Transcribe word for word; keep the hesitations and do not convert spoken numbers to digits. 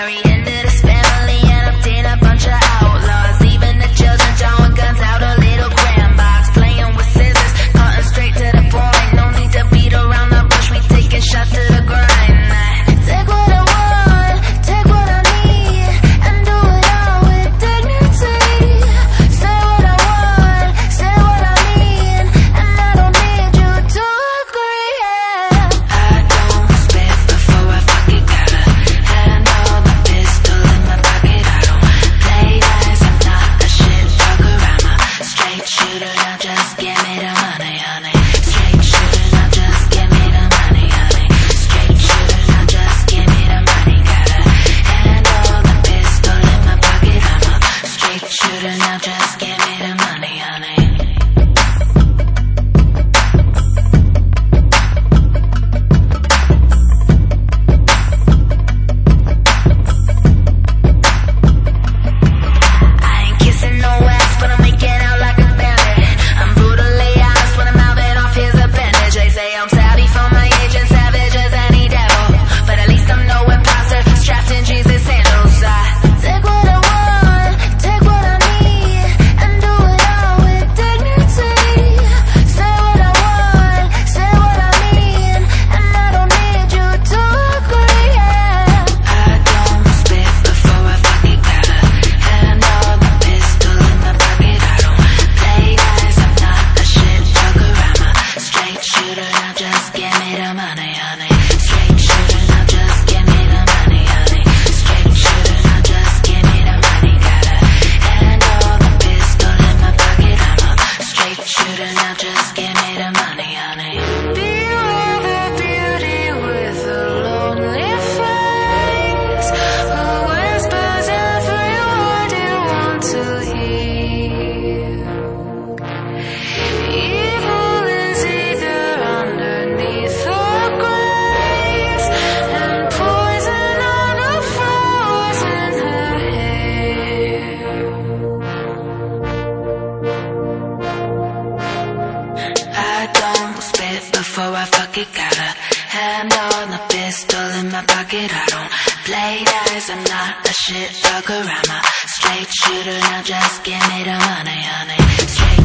marry into this family and obtain a bunch of outlaws. Even the children throwing guns out a little grand box, playing with scissors, cutting straight to the point. No need to beat around the bush, we taking shots to the grind. Take what I want, take what I need, and do it all with dignity. Say what I want, say what I mean, and I don't need you to agree. Yeah. I don't spit before I fucking gotta handle my pistol in my pocket. I don't play nice, I'm not a shit talker. I'm a straight shooter, now just give me the money, honey. Straight shooter, now just give me the money, honey. Straight shooter, now just give me the money. Gotta handle the pistol in my pocket. I'm a straight shooter, now just give me the money, honey. I ain't kissing no ass, but I'm making out like a bandit. I'm brutally honest when I'm mouthing off his appendage. They say I'm savvy for my age and savage as any devil, but at least I'm no imposter, strapped in Jesus' sandals. I take what I want, take what I need, and do it all with dignity. Say what I want, say what I mean, and I don't need you to agree. Yeah. I don't spit before I fucking gotta handle the pistol in my pocket. I don't play nice, I'm not a shit talker. I'm a straight shooter, now just give me the money, honey. Straight shooter, now just give me the money, honey. Straight shooter, now just give me the money. Gotta handle the pistol in my pocket. I'm a straight shooter, now just give me the money, honey. Beware the beauty with the lonely face, who whispers every word you want to hear. Evil is either underneath the graves, and poison on the flowers in her hair. I don't spit before I fucking gotta handle the pistol in my pocket. I don't play nice, I'm not a shit talker. I'm a straight shooter, now just give me the money, honey. Straight